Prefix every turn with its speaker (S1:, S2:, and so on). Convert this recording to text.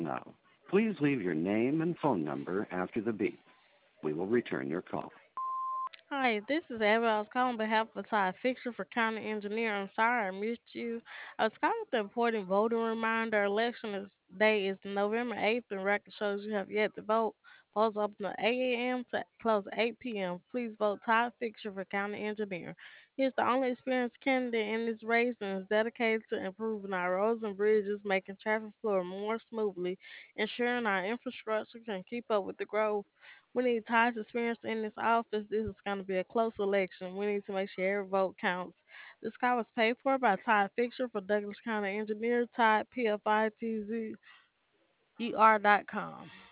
S1: now. Please leave your name and phone number after the beep. We will return your call.
S2: Hi, this is Abby. I was calling on behalf of Todd Fixer for County Engineer. I'm sorry I missed you. I was calling with the important voting reminder. Day is November 8th, and record shows you have yet to vote. Polls open at 8 a.m. to close at 8 p.m. Please vote Todd Fixer for County Engineer. He is the only experienced candidate in this race and is dedicated to improving our roads and bridges, making traffic flow more smoothly, ensuring our infrastructure can keep up with the growth. We need Todd's experience in this office. This is going to be a close election. We need to make sure every vote counts. This call was paid for by Todd Fixer for Douglas County Engineer, Todd, PFITZER.com.